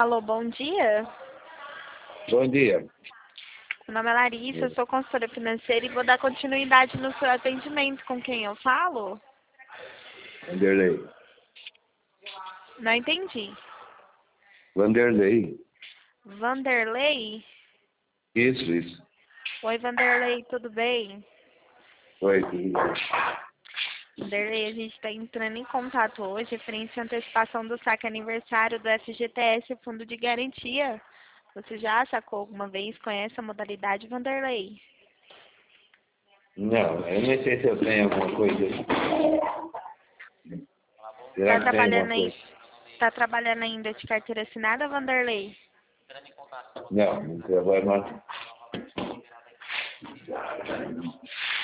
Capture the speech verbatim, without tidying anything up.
Alô, bom dia. Bom dia. Meu nome é Larissa, eu sou consultora financeira e vou dar continuidade no seu atendimento. Com quem eu falo? Vanderlei. Não entendi. Vanderlei. Vanderlei? Isso, isso. Oi, Vanderlei, tudo bem? Oi, tudo bem? Vanderlei, a gente está entrando em contato hoje referente à antecipação do saque aniversário do F G T S Fundo de Garantia. Você já sacou alguma vez? Conhece a modalidade, Vanderlei? Não, eu nem sei se eu tenho alguma coisa aí. Será Está que tem trabalhando, alguma aí, coisa? tá trabalhando ainda de carteira assinada, Vanderlei? Não, não trabalho mais.